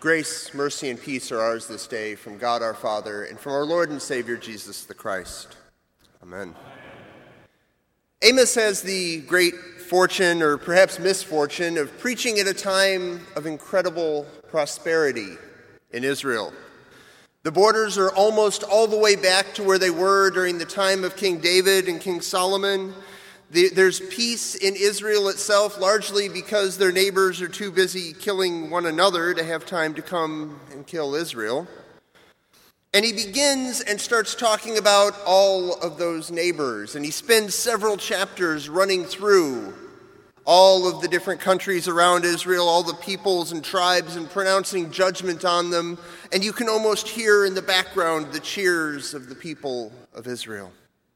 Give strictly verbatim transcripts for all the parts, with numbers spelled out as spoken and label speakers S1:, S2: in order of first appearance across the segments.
S1: Grace, mercy, and peace are ours this day from God our Father and from our Lord and Savior Jesus the Christ. Amen. Amos has the great fortune, or perhaps misfortune, of preaching at a time of incredible prosperity in Israel. The borders are almost all the way back to where they were during the time of King David and King Solomon. There's peace in Israel itself, largely because their neighbors are too busy killing one another to have time to come and kill Israel. And he begins and starts talking about all of those neighbors, and he spends several chapters running through all of the different countries around Israel, all the peoples and tribes, and pronouncing judgment on them. And you can almost hear in the background the cheers of the people of Israel.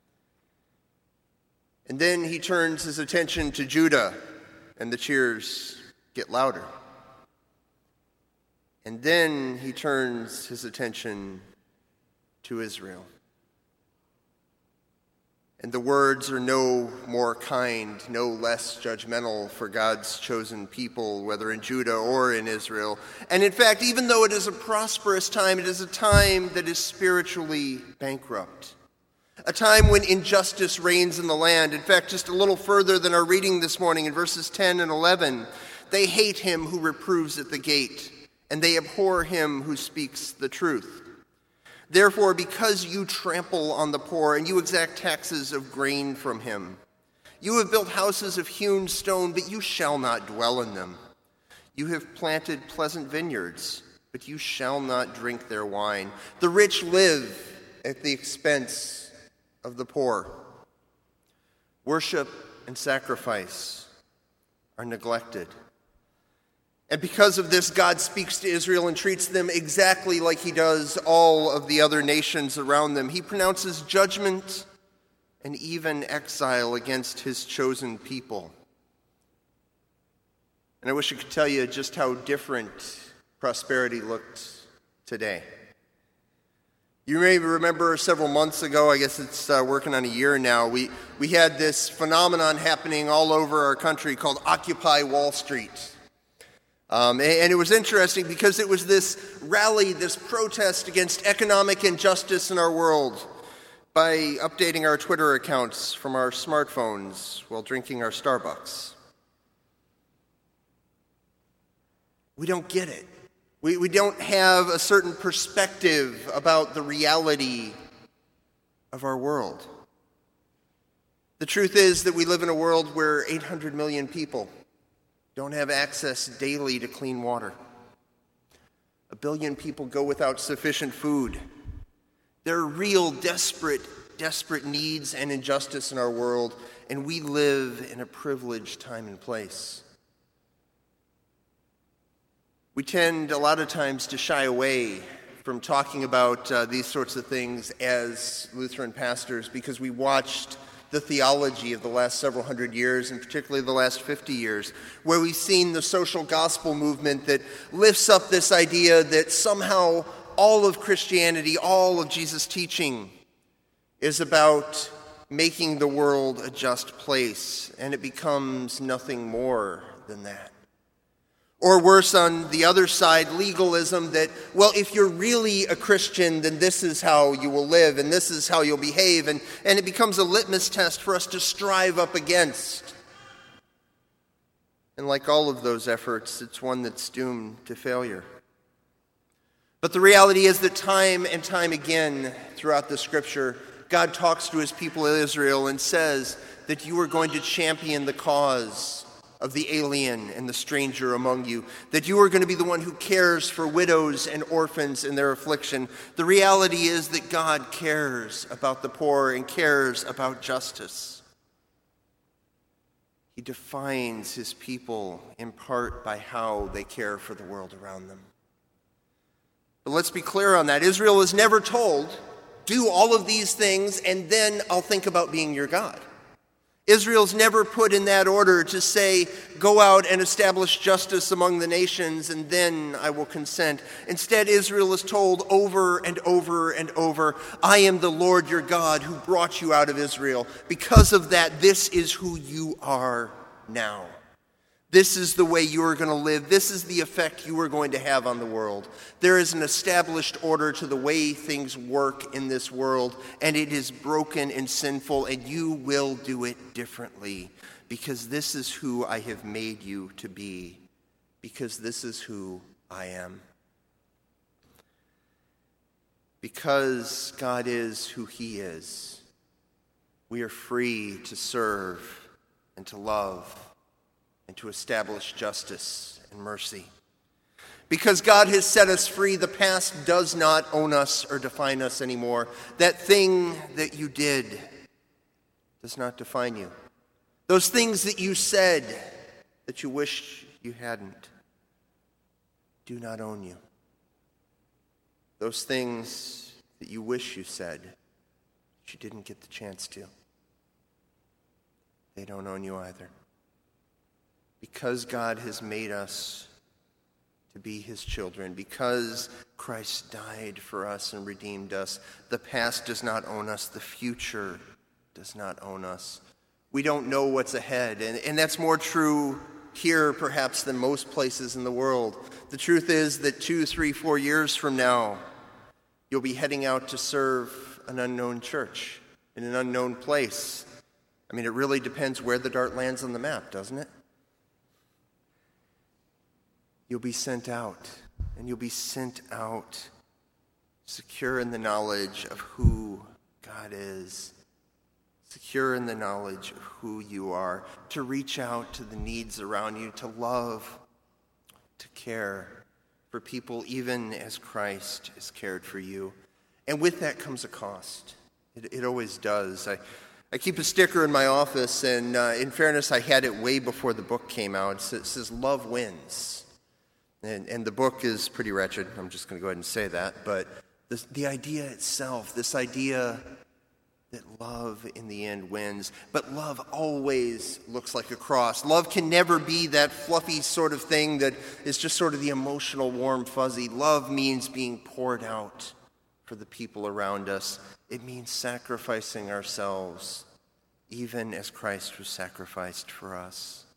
S1: And then he turns his attention to Judah, and the cheers get louder. And then he turns his attention to Israel. And the words are no more kind, no less judgmental for God's chosen people, whether in Judah or in Israel. And in fact, even though it is a prosperous time, it is a time that is spiritually bankrupt. A time when injustice reigns in the land. In fact, just a little further than our reading this morning in verses ten and eleven, they hate him who reproves at the gate, and they abhor him who speaks the truth. Therefore, because you trample on the poor and you exact taxes of grain from him, you have built houses of hewn stone, but you shall not dwell in them. You have planted pleasant vineyards, but you shall not drink their wine. The rich live at the expense of the poor. Worship and sacrifice are neglected. And because of this, God speaks to Israel and treats them exactly like he does all of the other nations around them. He pronounces judgment and even exile against his chosen people. And I wish I could tell you just how different prosperity looked today. You may remember several months ago, I guess it's uh, working on a year now, we, we had this phenomenon happening all over our country called Occupy Wall Street. Um, and, and it was interesting because it was this rally, this protest against economic injustice in our world by updating our Twitter accounts from our smartphones while drinking our Starbucks. We don't get it. We, we don't have a certain perspective about the reality of our world. The truth is that we live in a world where eight hundred million people don't have access daily to clean water. A billion people go without sufficient food. There are real desperate, desperate needs and injustice in our world, and we live in a privileged time and place. We tend a lot of times to shy away from talking about uh, these sorts of things as Lutheran pastors because we watched the theology of the last several hundred years, and particularly the last fifty years, where we've seen the social gospel movement that lifts up this idea that somehow all of Christianity, all of Jesus' teaching is about making the world a just place, and it becomes nothing more than that. Or worse, on the other side, legalism that, well, if you're really a Christian, then this is how you will live and this is how you'll behave. And, and it becomes a litmus test for us to strive up against. And like all of those efforts, it's one that's doomed to failure. But the reality is that time and time again throughout the Scripture, God talks to his people of Israel and says that you are going to champion the cause of the alien and the stranger among you, that you are going to be the one who cares for widows and orphans in their affliction. The reality is that God cares about the poor and cares about justice. He defines his people in part by how they care for the world around them. But let's be clear on that. Israel is never told, do all of these things and then I'll think about being your God. Israel's never put in that order to say, go out and establish justice among the nations, and then I will consent. Instead, Israel is told over and over and over, I am the Lord your God who brought you out of Israel. Because of that, this is who you are now. This is the way you are going to live. This is the effect you are going to have on the world. There is an established order to the way things work in this world, and it is broken and sinful, and you will do it differently, because this is who I have made you to be, because this is who I am. Because God is who he is, we are free to serve and to love and to establish justice and mercy. Because God has set us free, the past does not own us or define us anymore. That thing that you did does not define you. Those things that you said that you wish you hadn't do not own you. Those things that you wish you said but you didn't get the chance to, they don't own you either. Because God has made us to be his children, because Christ died for us and redeemed us, the past does not own us, the future does not own us. We don't know what's ahead, and, and that's more true here perhaps than most places in the world. The truth is that two, three, four years from now, you'll be heading out to serve an unknown church in an unknown place. I mean, it really depends where the dart lands on the map, doesn't it? You'll be sent out, and you'll be sent out secure in the knowledge of who God is, secure in the knowledge of who you are, to reach out to the needs around you, to love, to care for people even as Christ has cared for you. And with that comes a cost. It, it always does. I, I keep a sticker in my office, and uh, in fairness, I had it way before the book came out. It says, it says love wins. And, and the book is pretty wretched. I'm just going to go ahead and say that. But this, the idea itself, this idea that love in the end wins, but love always looks like a cross. Love can never be that fluffy sort of thing that is just sort of the emotional, warm, fuzzy. Love means being poured out for the people around us. It means sacrificing ourselves, even as Christ was sacrificed for us.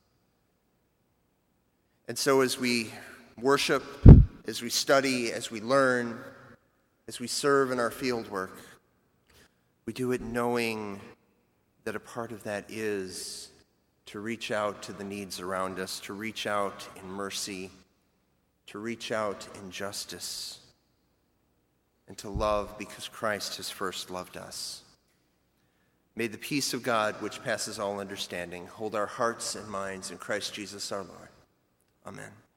S1: And so as we worship, as we study, as we learn, as we serve in our field work, we do it knowing that a part of that is to reach out to the needs around us, to reach out in mercy, to reach out in justice, and to love because Christ has first loved us. May the peace of God, which passes all understanding, hold our hearts and minds in Christ Jesus our Lord. Amen.